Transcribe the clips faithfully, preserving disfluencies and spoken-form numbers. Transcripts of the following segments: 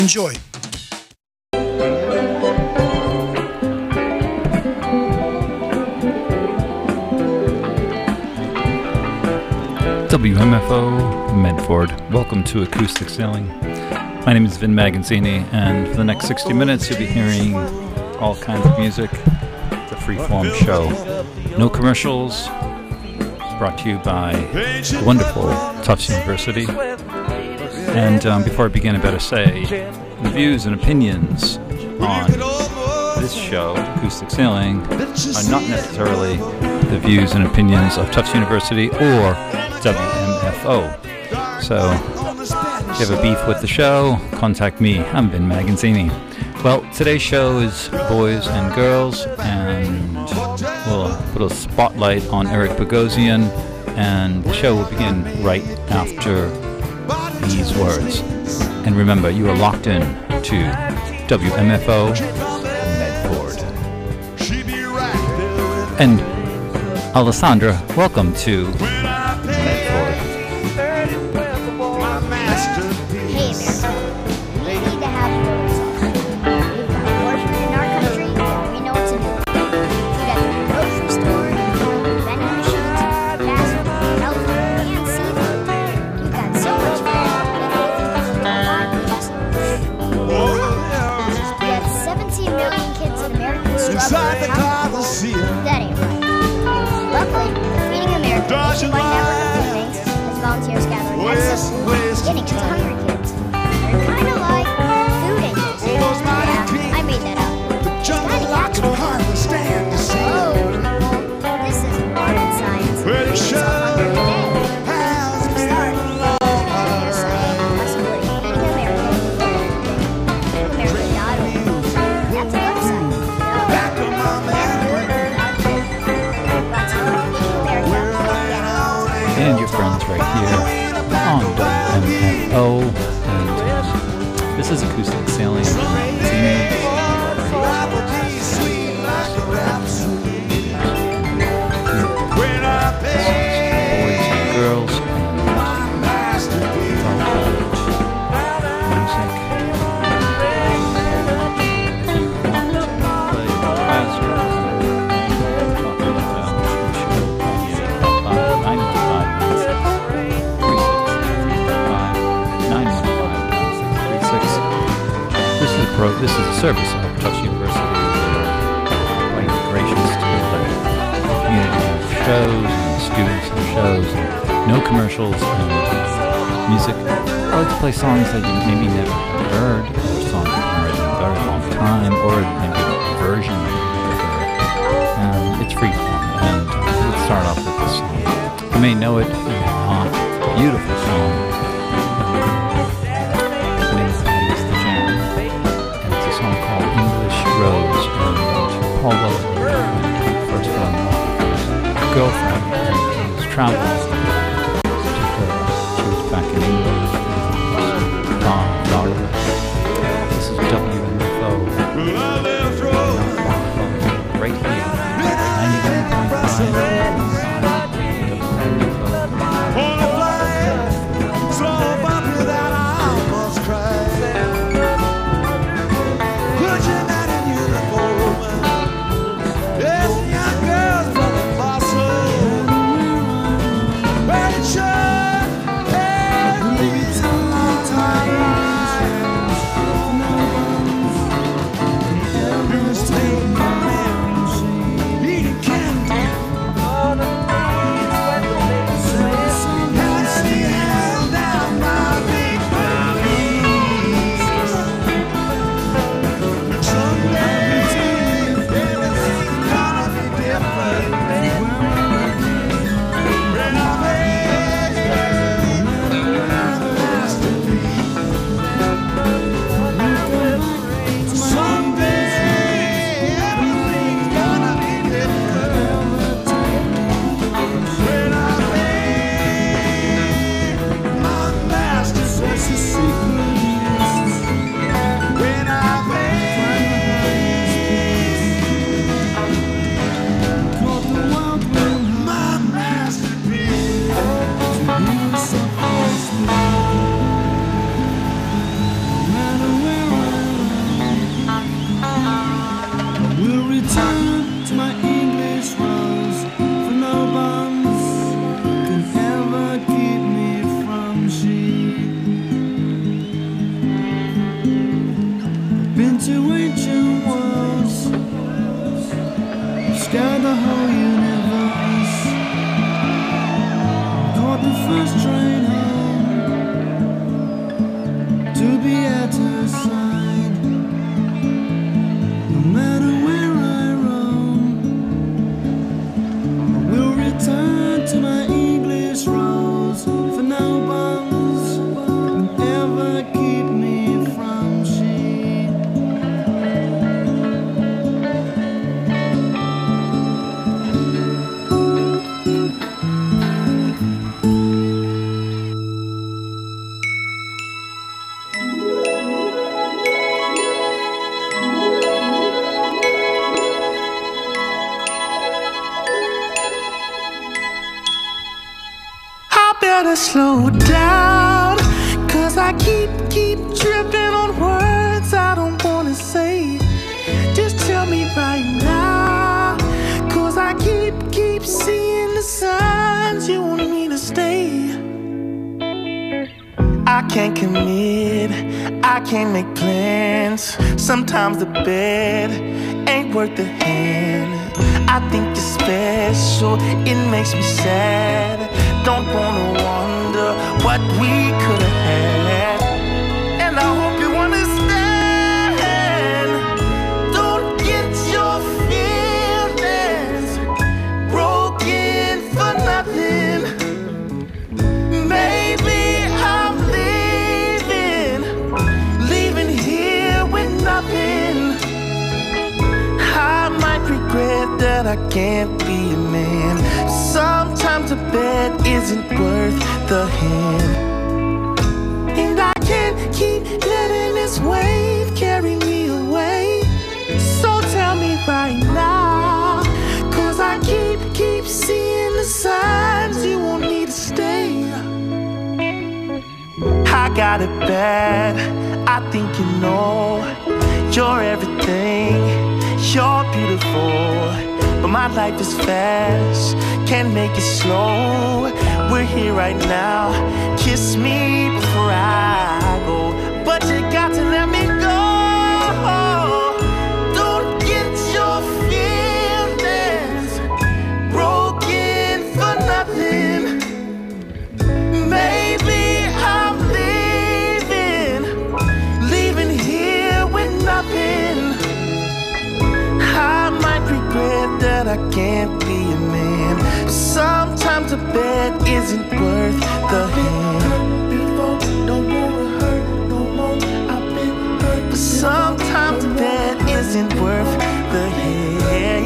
Enjoy. W M F O Medford. Welcome to Acoustic Sailing. My name is Vin Magazzini, and for the next sixty minutes you'll be hearing all kinds of music. It's a free-form show. No commercials. It's brought to you by the wonderful Tufts University. And um, before I begin, I better say, the views and opinions on this show, Acoustic Sailing, are not necessarily the views and opinions of Tufts University or W M F O. So, if you have a beef with the show, contact me. I'm Vin Magazzini. Well, today's show is boys and girls, and we'll put a spotlight on Eric Bogosian, and the show will begin right after these words. And remember, you are locked in to W M F O Medford. And Alessandra, welcome to Medford. Hey, America. We need to have rules. We've got abortion in our country, and we know it's a new one. Food at the grocery store, vending machines, fast food, health food, and seafood. We've got so much food that we just we have seventeen million kids in America struggling with hunger. That ain't right. Luckily, Feeding America, a nationwide network of food banks, has volunteers gathering excess food, getting it to hungry kids. They're kind of like food angels. Yeah, I made that up. It's kind of catchy. Oh, people, this isn't rocket science. It's all hunger today. To start, here's a possibility. Feeding America is a food bank. feeding america dot org. That's a website. And your friends right here on W M F O. And um, this is Acoustic Sailing. Boys and girls. This is a service of Tufts University. They're quite gracious to the community of shows and students of shows. And no commercials and music. I like to play songs that you maybe never heard, or songs that you've heard in a very long time, or maybe a version that you've never heard. Um, it's free form, and let's start off with this song. You may know it, you may not. It's a beautiful song. Rose, and Paul Weller, when he first fell in love with his girlfriend, and he was traveling to her. She was back in England, in Florida. This is W M F O, right here, ninety-nine point five. Yes, young girls from the fossil. no doubt, 'cause I keep, keep tripping on words I don't wanna say. Just tell me right now, 'cause I keep, keep seeing the signs you want me to stay. I can't commit, I can't make plans. Sometimes the bed ain't worth the hand. I think you're special, it makes me sad. Don't wanna wonder what we could've had. And I hope you understand. Don't get your feelings broken for nothing. Maybe I'm leaving, leaving here with nothing. I might regret that I can't be a man. Sometimes a bed isn't worth the hand. And I can't keep letting this wave carry me away. So tell me right now, 'cause I keep, keep seeing the signs you want me to stay. I got it bad, I think you know. You're everything, you're beautiful, but my life is fast, can't make it slow. We're here right now, kiss me before I go, but you got to let me go. Don't get your feelings broken for nothing. Maybe I'm leaving, leaving here with nothing. I might regret that I can't be a man. Sometimes a bed isn't worth the hand. Don't wanna hurt no more, I've been hurt. But sometimes a bed isn't worth the hand.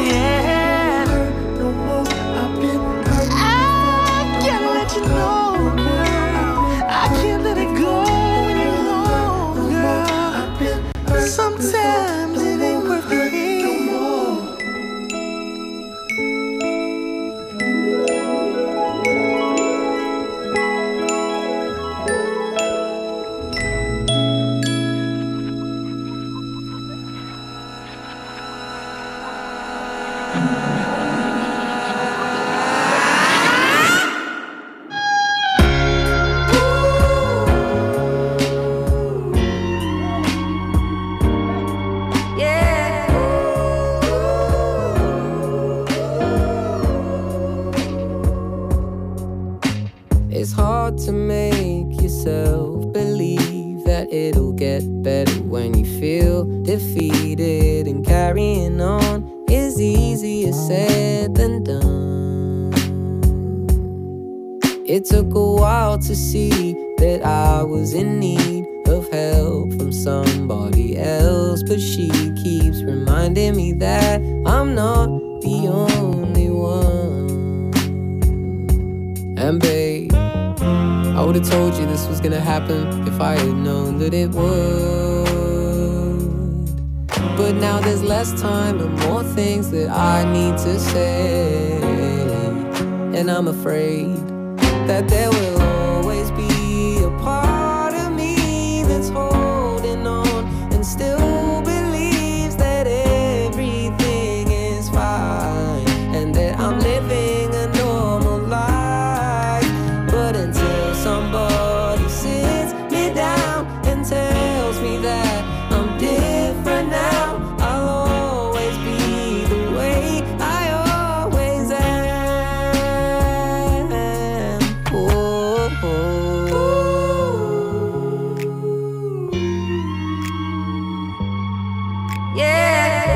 I gotta let you know, girl, I can't let it go any longer. Sometimes it ain't worth the hand. It's hard to make yourself believe that it'll get better when you feel defeated, and carrying on is easier said than done. It took a while to see that I was in need of help from somebody else, but she keeps reminding me that I'm not the only one. And babe, I would've told you this was gonna happen if I had known that it would. But now there's less time and more things that I need to say, and I'm afraid that there will always be a part of me that's holding on and still believes that everything is fine and that I'm living a normal life. But until somebody sits me down and tells me that I'm different now, I'll always be the way I always am. Oh, oh. Yeah.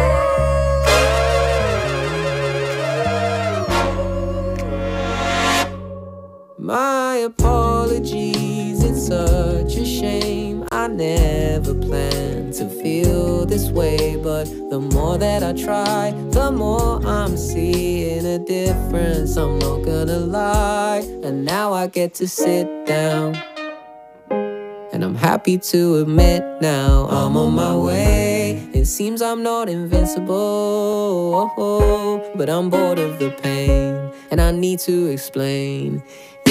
My apologies, it's such a shame. I never planned to feel this way, but the more that I try, the more I'm seeing a difference, I'm not gonna lie. And now I get to sit down, and I'm happy to admit now I'm on my way. It seems I'm not invincible, but I'm bored of the pain, and I need to explain.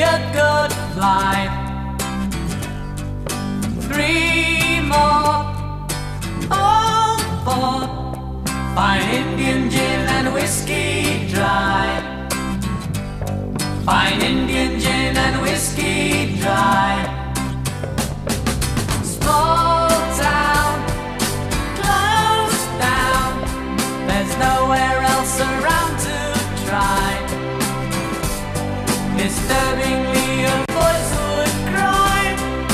a good life. Three more, oh, four. Fine Indian gin and whiskey dry. Fine Indian gin and whiskey dry. Small town, closed down. There's nowhere else around to try. Disturbingly a voice would cry,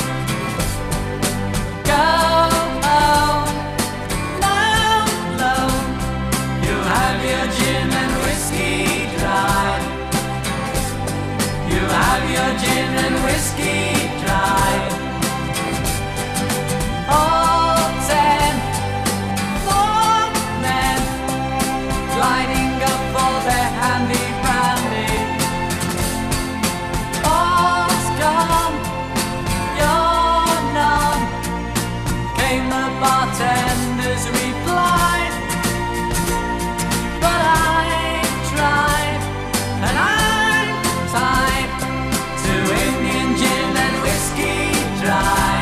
go home, no, no. You have your gin and whiskey dry. You have your gin and whiskey dry. All ten, four men lining up for their handy brandy. All's gone, you're none, came the bartender's reply. But I tried, and I'm tied to Indian gin and whiskey dry.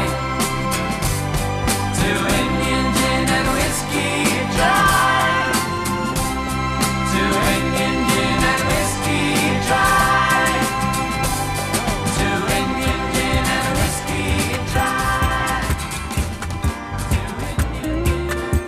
To Indian gin and whiskey dry. To Indian gin and whiskey dry. To Indian gin and whiskey dry. To Indian gin and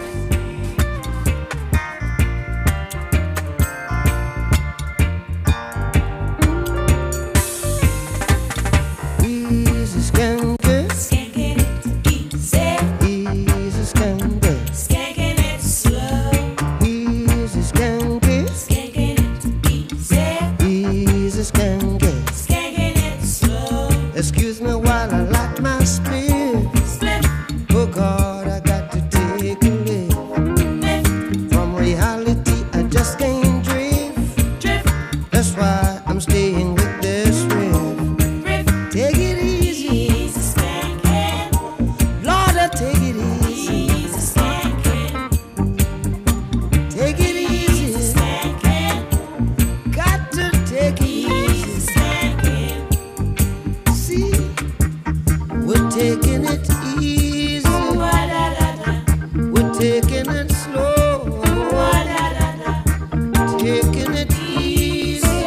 Easy skanker, Skanking it easy, easy skanker, skanking it slow, easy skanker, skanking it easy, easy skanker. skanking it slow. Excuse me while I light my split. Split, Oh God, I got to take a lift. lift, From reality, I just can't drift. drift, That's why I'm staying with this riff. rift, Take it easy, easy skanking, Lord, I take it easy. easy skanking, Take it easy, skanking, got to take it easy easy. skanking. See, we're taking it easy, Wa-da-da-da, we're taking it slow, wa-da-da-da, taking it easy.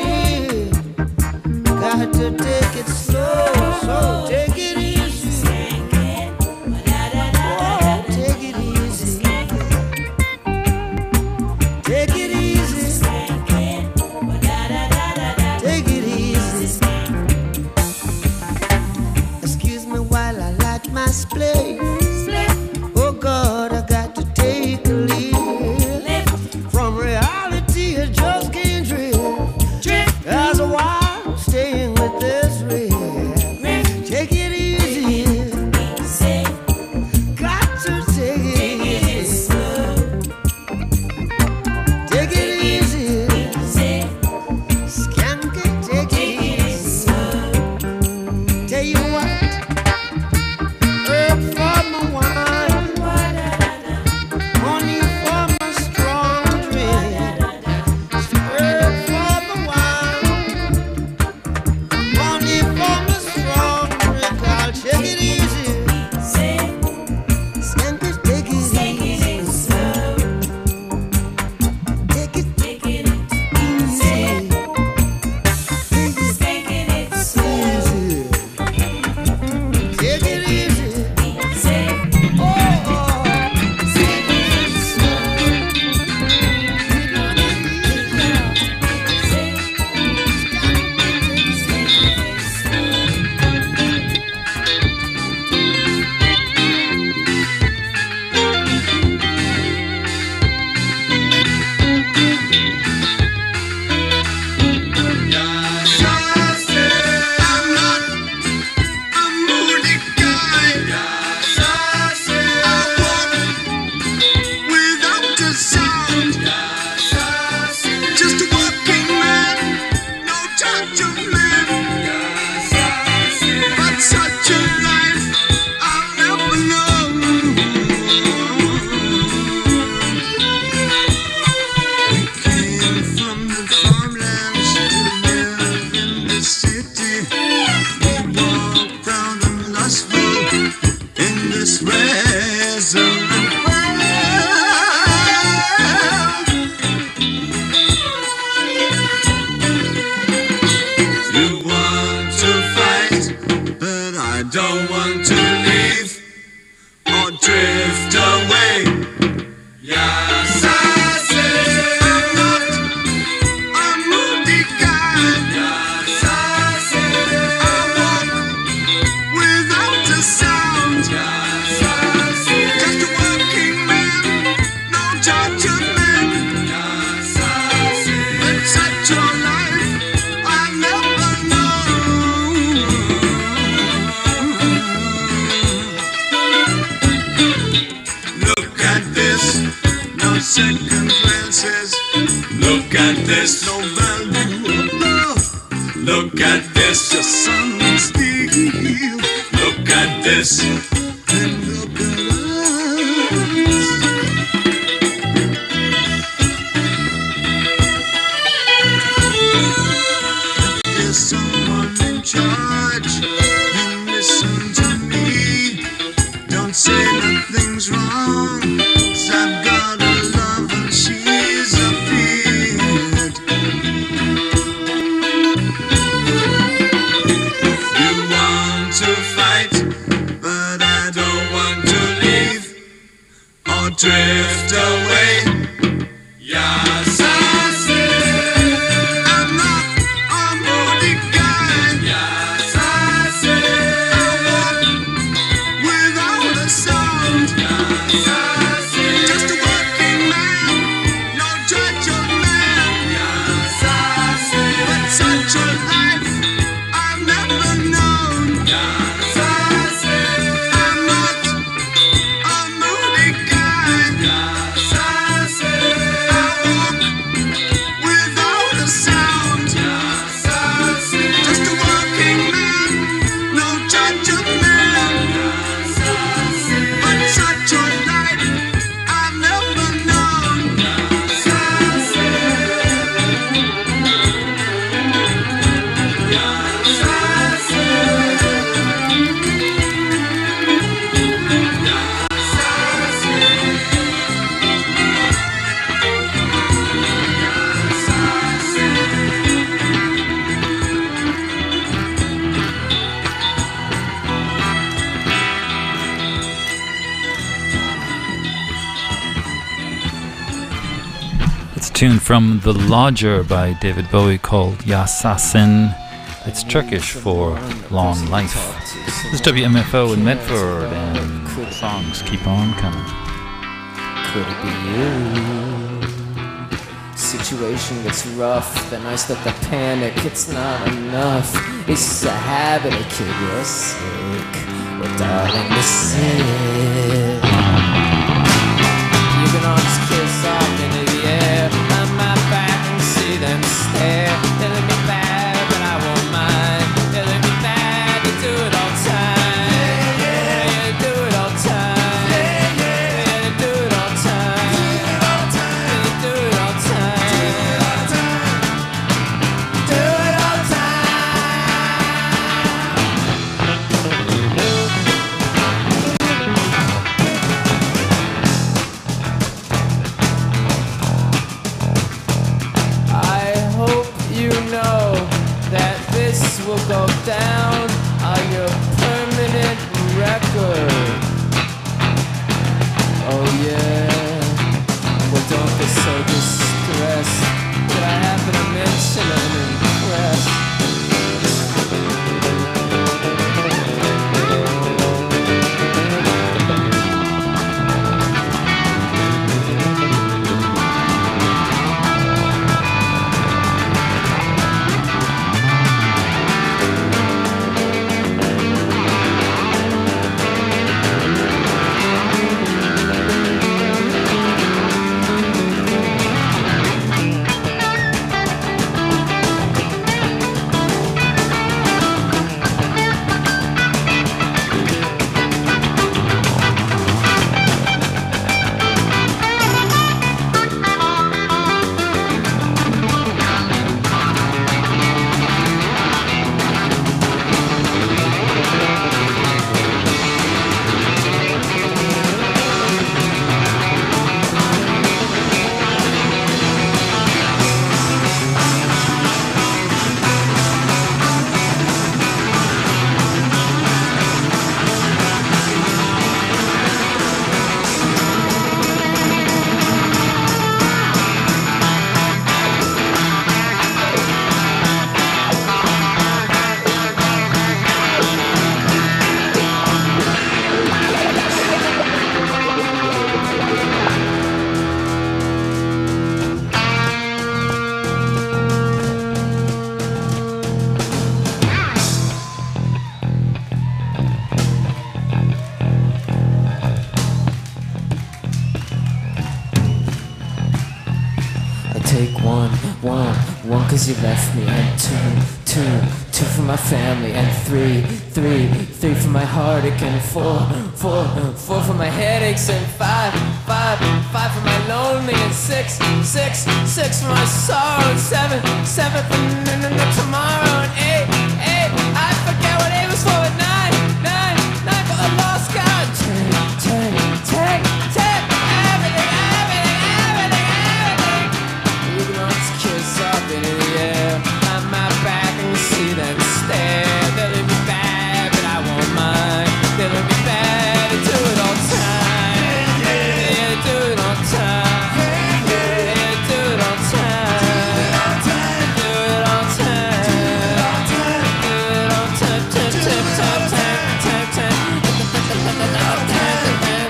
Got to take it slow, so take it easy. skanking, wa-da-da-da-da, Oh, take it easy. Take it easy, skanking, wa-da-da-da-da-da. take it easy. Excuse me while I light my spliff. Split, Oh God, I got to take a leap. lift, From reality, I just can't drift. drift, As a while, staying with this riff. rift, Take it Tune from The Lodger by David Bowie called Yasasin. It's Turkish for long life. This is W M F O in Medford, and the songs keep on coming. Could it be you? Situation gets rough, then I start to panic. It's not enough. It's just a habit. I kill your sick. Well, darling, this is. You can all just kiss off into the air. See them stare, telling me bad, but I won't mind. Telling me bad, they do it all the time. Yeah, yeah, they do it all the time. Yeah, yeah, they do it all the time. Yeah, they do it all the time. Do it all the time. Will go down on your permanent record. Oh yeah. Well, don't be so distressed that I happen to mention I'm impressed. cause you left me. And two, two, two for my family. And three, three, three for my heartache. And four, four, four for my headaches. And five, five, five for my lonely. And six, six, six for my sorrow. And seven, seven for n- n- n- tomorrow. And eight, eight, I forget what eight was for. And nine, nine, nine for a lost God. Ten, ten, ten, ten, everything, everything, everything, everything. You can always kiss up into the air on my back and you see them stare. They look me bad, but I won't mind. They look me bad, they do it all time. Yeah, do it all time. Yeah, do it all time. Do it all time. Do it all time. Tip, tip, tip, tip, tip, tip. Do it all time.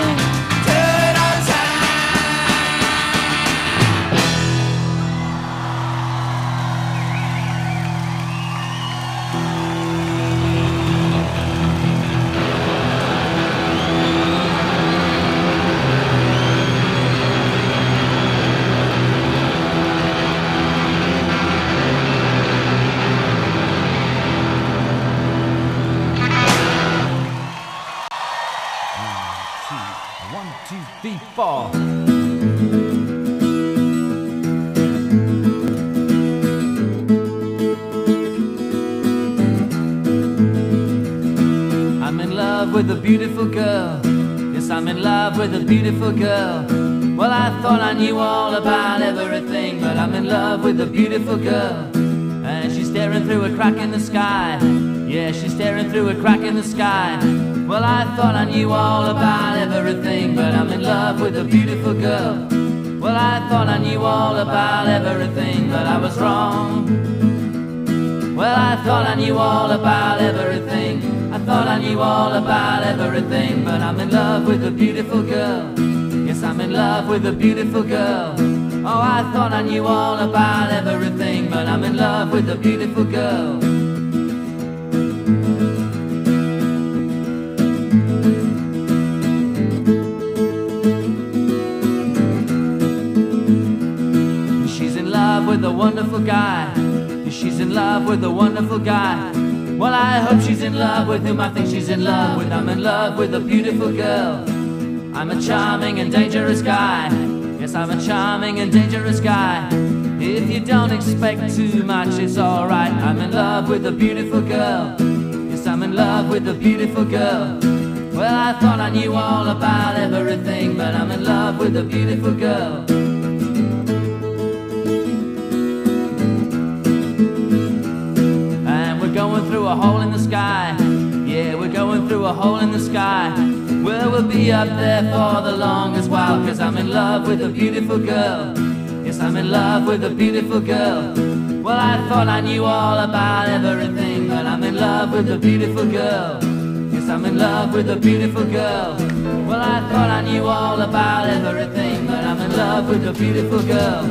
One, two, three, four. I'm in love with a beautiful girl. Yes, I'm in love with a beautiful girl. Well, I thought I knew all about everything, but I'm in love with a beautiful girl. And she's staring through a crack in the sky. Yeah, she's staring through a crack in the sky. Well, I thought I knew all about everything, but I'm in love with a beautiful girl. Well, I thought I knew all about everything, but I was wrong. Well, I thought I knew all about everything. I thought I knew all about everything, but I'm in love with a beautiful girl. Yes, I'm in love with a beautiful girl. Oh, I thought I knew all about everything, but I'm in love with a beautiful girl. She's in love with a wonderful guy. She's in love with a wonderful guy. Well, I hope she's in love with him. I think she's in love with. I'm in love with a beautiful girl. I'm a charming and dangerous guy. Yes, I'm a charming and dangerous guy. If you don't expect too much, it's alright. I'm in love with a beautiful girl. Yes, I'm in love with a beautiful girl. Well, I thought I knew all about everything, but I'm in love with a beautiful girl. And we're going through a hole in the sky. Yeah, we're going through a hole in the sky. Well, we'll be up there for the longest while, cause I'm in love with a beautiful girl. Yes, I'm in love with a beautiful girl. Well, I thought I knew all about everything, but I'm in love with a beautiful girl. Yes, I'm in love with a beautiful girl. Well, I thought I knew all about everything, but I'm in love with a beautiful girl.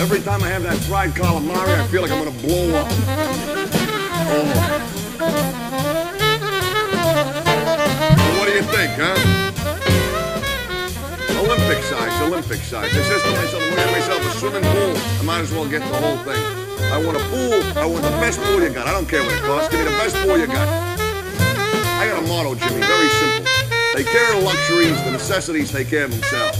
Every time I have that fried calamari, I feel like I'm gonna blow up. Oh. Well, what do you think, huh? Olympic size, Olympic size. I says to myself, I'm gonna have myself a swimming pool. I might as well get the whole thing. I want a pool. I want the best pool you got. I don't care what it costs. Give me the best pool you got. I got a motto, Jimmy, very simple. Take care of the luxuries, the necessities take care of themselves.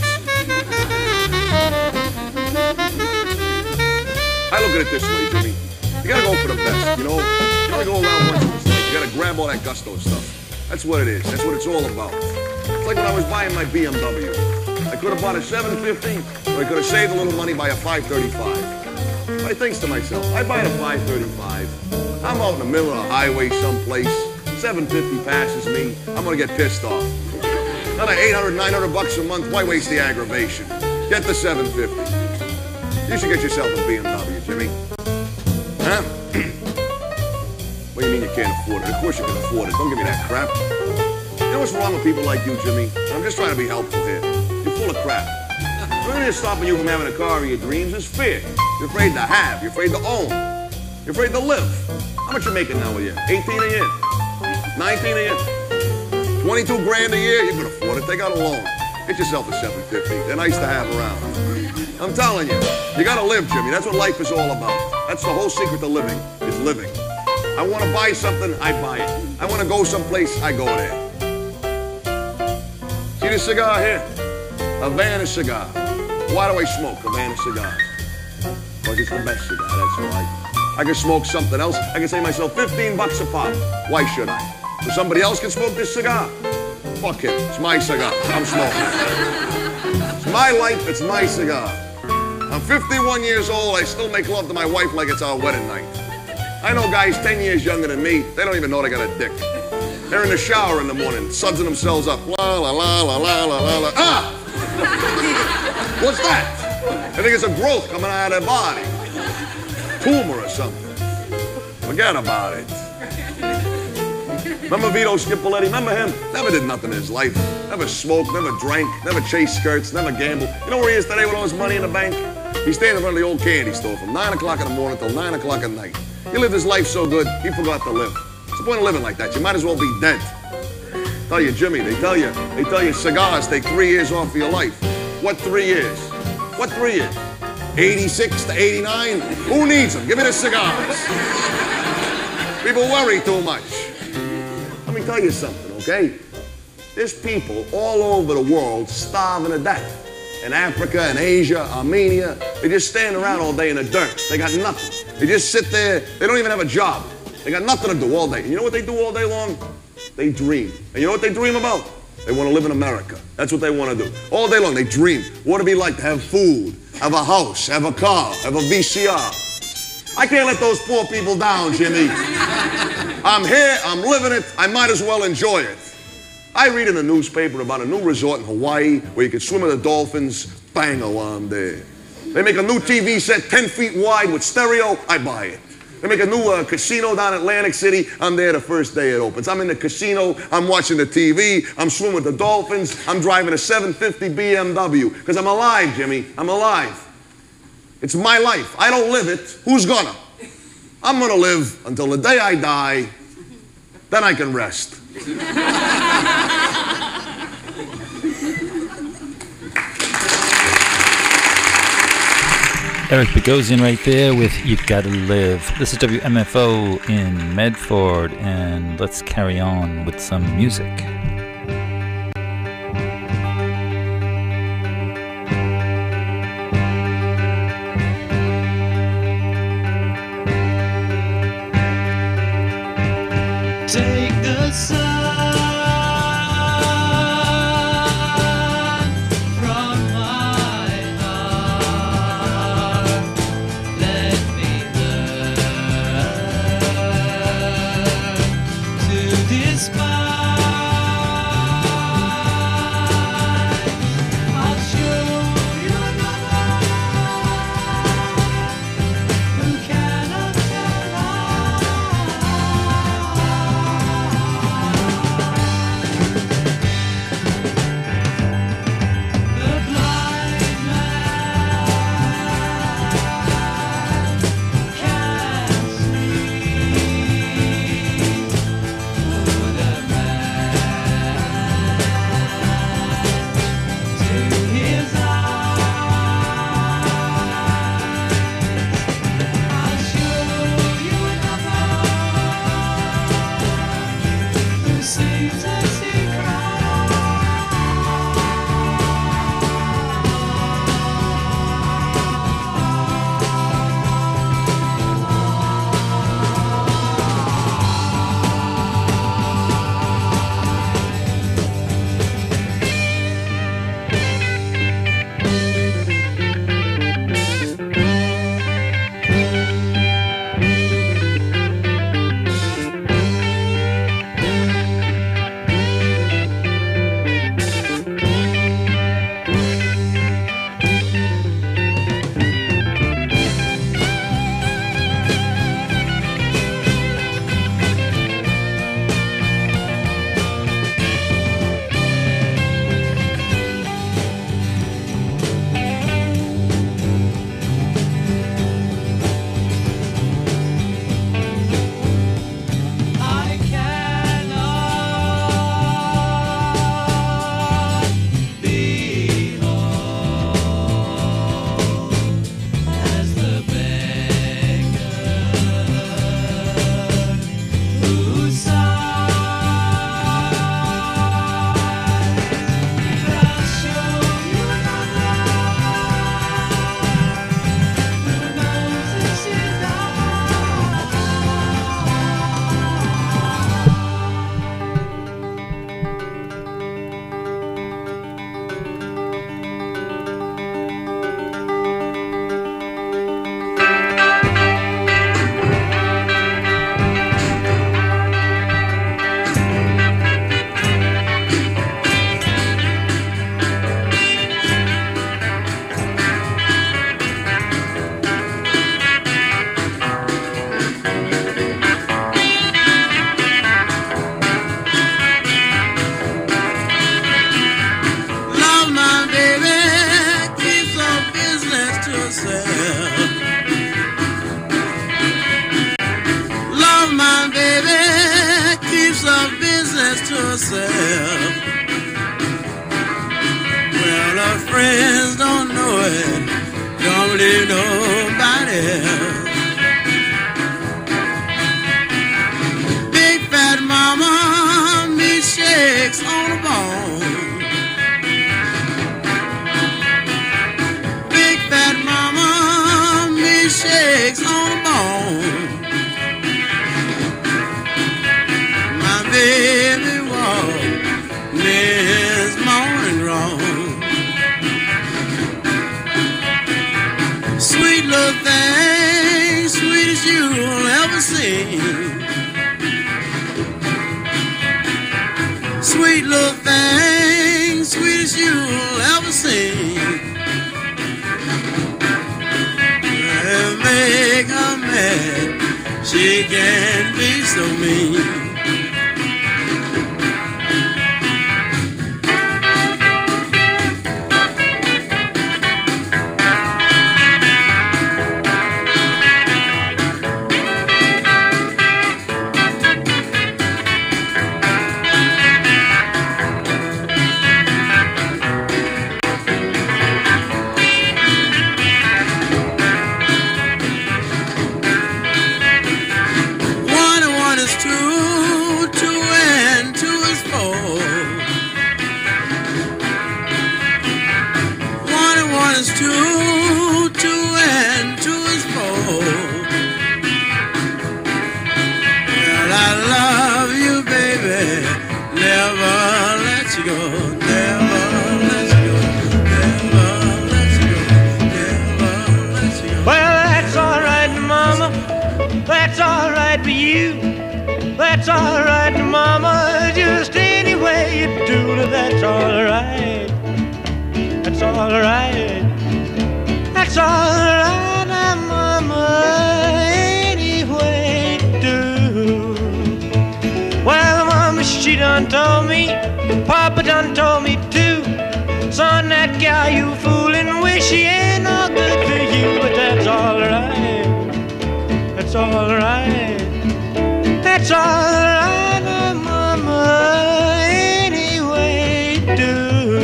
I look at it this way, Jimmy. You gotta go for the best, you know? You gotta go around once in this life. You gotta grab all that gusto stuff. That's what it is. That's what it's all about. It's like when I was buying my B M W. I could have bought a seven fifty, or I could have saved a little money by a five thirty-five. I think to myself, I buy a five thirty-five. I'm out in the middle of a highway someplace. seven fifty passes me. I'm gonna get pissed off. Another eight hundred, nine hundred bucks a month. Why waste the aggravation? Get the seven fifty. You should get yourself a B M W, Jimmy. Huh? What do you mean you can't afford it? Of course you can afford it. Don't give me that crap. You know what's wrong with people like you, Jimmy? I'm just trying to be helpful here. You're full of crap. The only thing that's stopping you from having a car of your dreams is fear. You're afraid to have. You're afraid to own. You're afraid to live. How much you making now a year? eighteen a year? nineteen a year? twenty-two grand a year? You can afford it. Take out a loan. Get yourself a seven fifty. They're nice to have around. I'm telling you, you gotta live, Jimmy. That's what life is all about. That's the whole secret to living, is living. I want to buy something, I buy it. I want to go someplace, I go there. See this cigar here? Havana cigar. Why do I smoke Havana cigars? Because it's the best cigar, that's why. I can smoke something else. I can say to myself, fifteen bucks a pop. Why should I? So somebody else can smoke this cigar? Fuck it, it's my cigar. I'm smoking. It's my life, it's my cigar. I'm fifty-one years old, I still make love to my wife like it's our wedding night. I know guys ten years younger than me, they don't even know they got a dick. They're in the shower in the morning, sudsing themselves up. La la la la la la la la. Ah! What's that? I think it's a growth coming out of their body. Tumor or something. Forget about it. Remember Vito Schiapoletti? Remember him? Never did nothing in his life. Never smoked, never drank, never chased skirts, never gambled. You know where he is today with all his money in the bank? He's standing in front of the old candy store from nine o'clock in the morning till nine o'clock at night. He lived his life so good, he forgot to live. What's the point of living like that? You might as well be dead. Tell you, Jimmy, they tell you, they tell you cigars take three years off of your life. What three years? What three years? eighty-six to eighty-nine? Who needs them? Give me the cigars. People worry too much. Let me tell you something, okay? There's people all over the world starving to death. In Africa, in Asia, Armenia. They just stand around all day in the dirt. They got nothing. They just sit there. They don't even have a job. They got nothing to do all day. And you know what they do all day long? They dream. And you know what they dream about? They want to live in America. That's what they want to do. All day long, they dream. What would it be like to have food, have a house, have a car, have a V C R? I can't let those poor people down, Jimmy. I'm here, I'm living it, I might as well enjoy it. I read in the newspaper about a new resort in Hawaii where you can swim with the dolphins. Bang, oh, I'm there. They make a new T V set ten feet wide with stereo, I buy it. They make a new uh, casino down in Atlantic City, I'm there the first day it opens. I'm in the casino, I'm watching the T V, I'm swimming with the dolphins, I'm driving a seven fifty B M W, because I'm alive, Jimmy, I'm alive. It's my life, I don't live it, who's gonna? I'm gonna live until the day I die, then I can rest. Eric Bogosian right there with You've Gotta Live. This is W M F O in Medford, and let's carry on with some music. Take the sun from my heart. Let me learn to despise herself. Love, my baby, keeps her business to herself. Well, her friends don't know it, don't believe nobody else. Big fat mama, me shakes on the bone. Big fat mama, me shakes on the bone. My baby walk this morning wrong. Sweet little thing, sweet as you'll ever see. Sweet little thing, sweet as you'll ever see. Make her mad, she can be so mean. That's alright, mama, just any way you do it, that's alright. That's alright. That's alright, mama, any way you do. Well, mama, she done told me, papa done told me too. Son, that gal you fooling with, she ain't no good for you, but that's alright. That's alright. That's alright, mama, any way you do.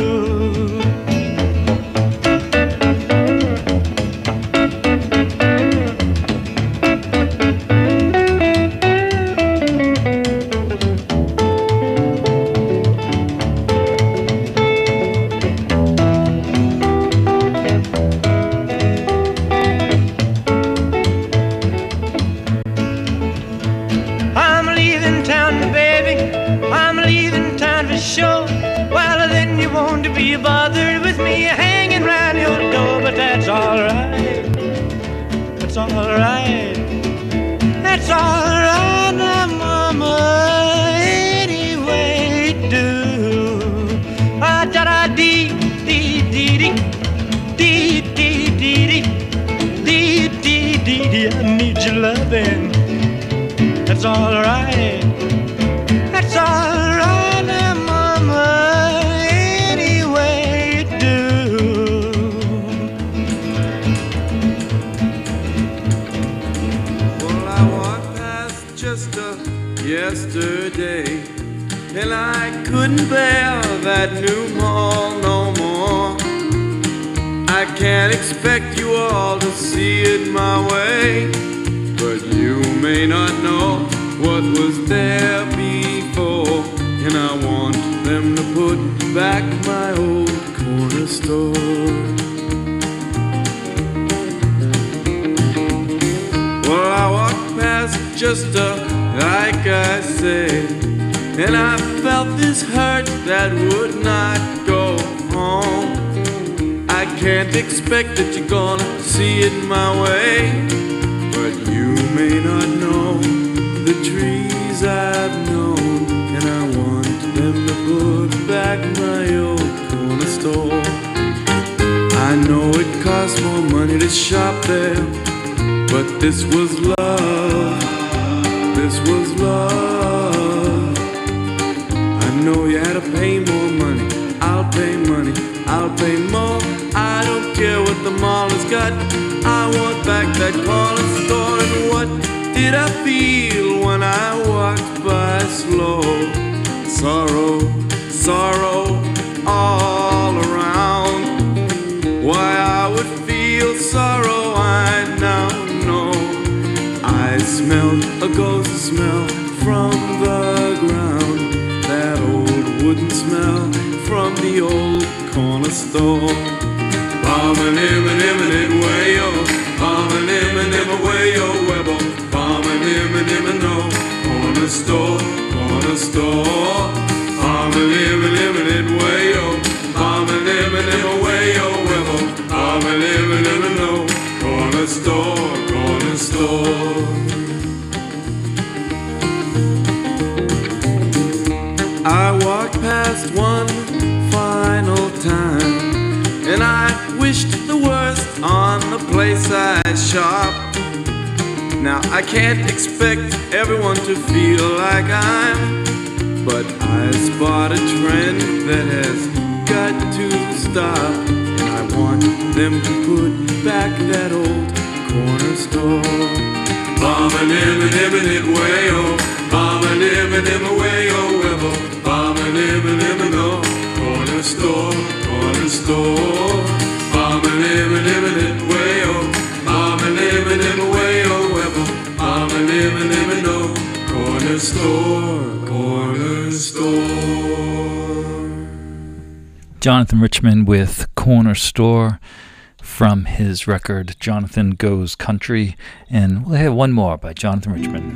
Sure, well then you won't be bothered with me hanging round your door, but that's alright. That's alright. That's alright, mama, any way you do. Ah da da dee dee dee dee dee dee dee dee dee dee dee. I need your loving. That's alright. That's alright. Yesterday, and I couldn't bear that new mall no more. I can't expect you all to see it my way, but you may not know what was there before, and I want them to put back my old corner store. Well, I walked past just a like I said, and I felt this hurt that would not go home. I can't expect that you're gonna see it my way, but you may not know the trees I've known, and I want them to put back my old corner store. I know it costs more money to shop there, but this was love. This was love. I know you had to pay more money. I'll pay money. I'll pay more. I don't care what the mall has got. I want back that corner store. And what did I feel when I walked by slow? Sorrow, sorrow all around. Why I would feel sorrow I now know. I smelled a ghost smell from the ground, that old wooden smell from the old corner store. Bomb-a-nim-a-nim-a-nim-way-yo, bomb-a-nim-a-nim-a-way-yo, webbo, bomb-a-nim-a-nim-a-no, corner store, corner store. Bomb-a-nim-a-nim-a-nim-way-yo, bomb-a-nim-a-nim-a-way-yo, webbo, bomb-a-nim-a-nim-a-no, corner store, corner store. I walked past one final time, and I wished the worst on the place I shop. Now I can't expect everyone to feel like I'm, but I spot a trend that has got to stop. And I want them to put back that old corner store. Bomb-a-nim-a-nim-a-nim-way-yo, bomb-a-nim-a-nim-a-way-yo, webbo, bomb-a-nim-a-nim-a-no, corner store, corner store. Bomb-a-nim-a-nim-a-nim-way-yo, bomb-a-nim-a-nim-a-way-yo, webbo, bomb-a-nim-a-nim-a-no, corner store, corner store. Jonathan Richman with Corner Store from his record Jonathan Goes Country. And we'll have one more by Jonathan Richman.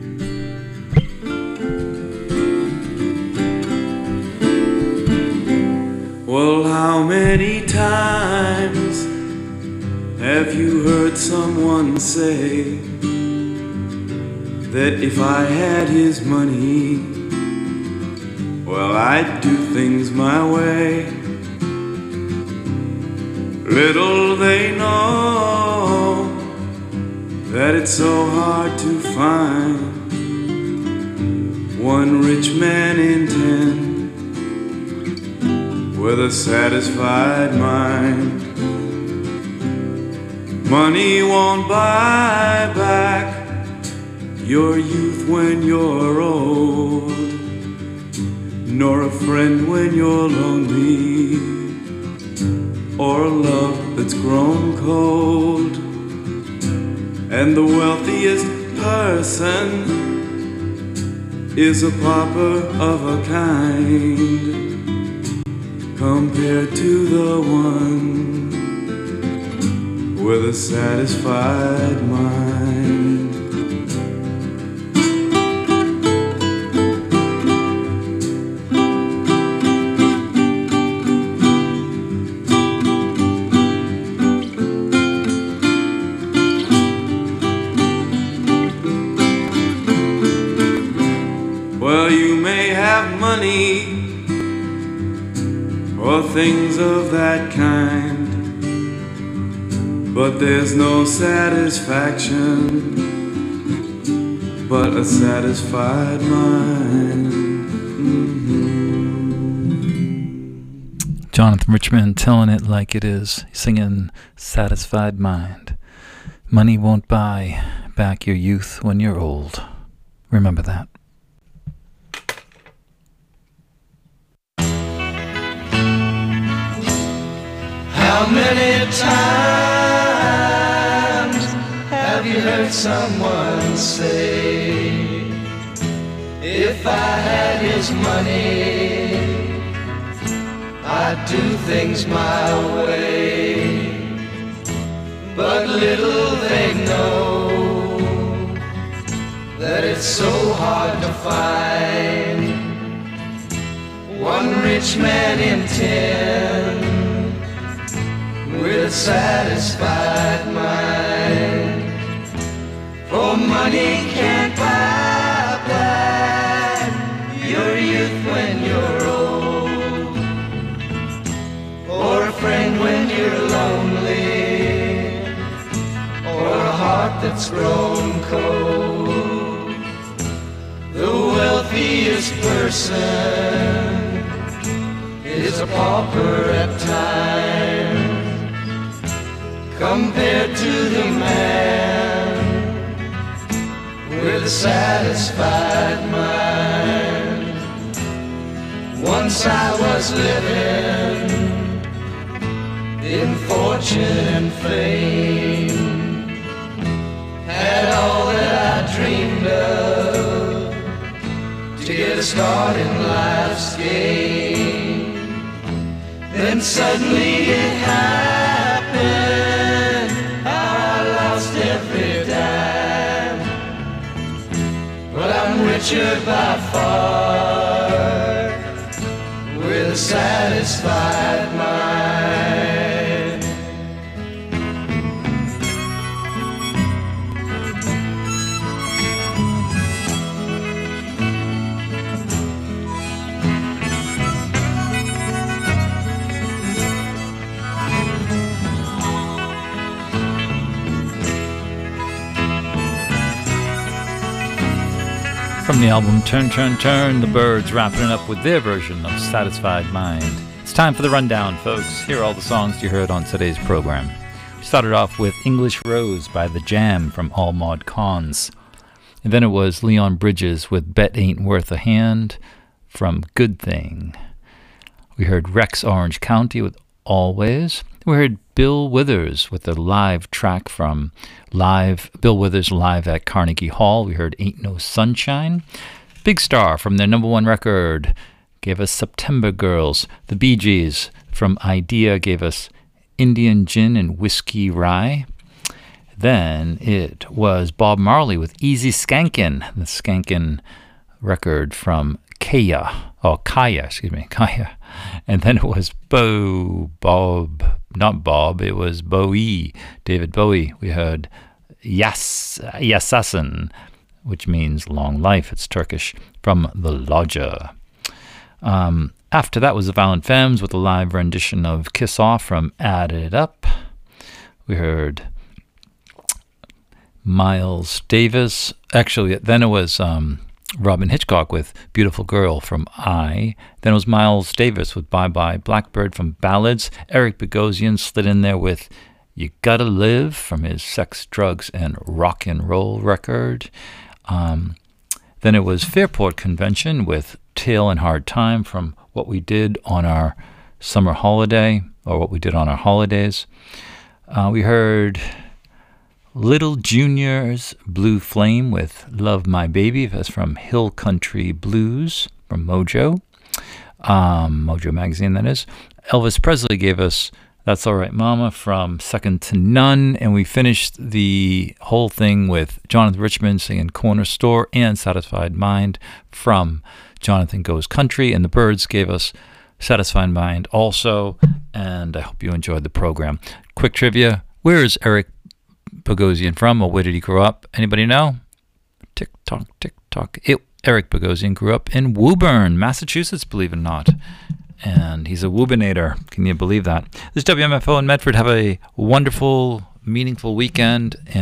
Well, how many times have you heard someone say that if I had his money, well, I'd do things my way? Little they know that it's so hard to find one rich man in ten with a satisfied mind. Money won't buy back your youth when you're old, nor a friend when you're lonely, or a love that's grown cold. And the wealthiest person is a pauper of a kind compared to the one with a satisfied mind. Well, you may have money or things of that kind, but there's no satisfaction but a satisfied mind. Mm-hmm. Jonathan Richman telling it like it is, singing Satisfied Mind. Money won't buy back your youth when you're old. Remember that. How many times have you heard someone say, if I had his money, I'd do things my way? But little they know that it's so hard to find one rich man in ten with a satisfied mind. For money can't buy back your youth when you're old, or a friend when you're lonely, or a heart that's grown cold. The wealthiest person is a pauper at times compared to the man with a satisfied mind. Once I was living in fortune and fame, had all that I dreamed of to get a start in life's game. Then suddenly it happened, I lost every dime. But I'm richer by far with a satisfied mind. From the album Turn, Turn, Turn, the Byrds wrapping it up with their version of Satisfied Mind. It's time for the rundown, folks. Here are all the songs you heard on today's program. We started off with English Rose by The Jam from All Mod Cons. And then it was Leon Bridges with Bet Ain't Worth a Hand from Good Thing. We heard Rex Orange County with Always. We heard Bill Withers with a live track from live Bill Withers live at Carnegie Hall. We heard Ain't No Sunshine. Big Star from their number one record gave us September Girls. The Bee Gees from Idea gave us Indian Gin and Whiskey Rye. Then it was Bob Marley with Easy Skankin', the Skankin' record from Kaya. Oh, Kaya, excuse me, Kaya. And then it was Bo, Bob, not Bob, it was Bowie, David Bowie. We heard Yas, Yassassin, which means long life. It's Turkish, from The Lodger. Um, after that was the Violent Femmes with a live rendition of Kiss Off from Add It Up. We heard Miles Davis. Actually, then it was um, Robin Hitchcock with Beautiful Girl from I. Then it was Miles Davis with Bye Bye Blackbird from Ballads. Eric Bogosian slid in there with You Gotta Live from his Sex, Drugs, and Rock and Roll record. Um, then it was Fairport Convention with Tale and Hard Time from What We Did on Our Summer Holiday, or What We Did on Our Holidays. Uh, we heard Little Junior's Blue Flame with Love My Baby. That's from Hill Country Blues from Mojo. Um, Mojo Magazine, that is. Elvis Presley gave us That's All Right Mama from Second to None. And we finished the whole thing with Jonathan Richman singing Corner Store and Satisfied Mind from Jonathan Goes Country. And the Byrds gave us Satisfied Mind also. And I hope you enjoyed the program. Quick trivia. Where is Eric Bogosian from, or where did he grow up? Anybody know? Tick tock, tick tock. It, Eric Bogosian grew up in Woburn, Massachusetts, believe it or not. And he's a Wubinator. Can you believe that? This is W M F O in Medford. Have a wonderful, meaningful weekend. And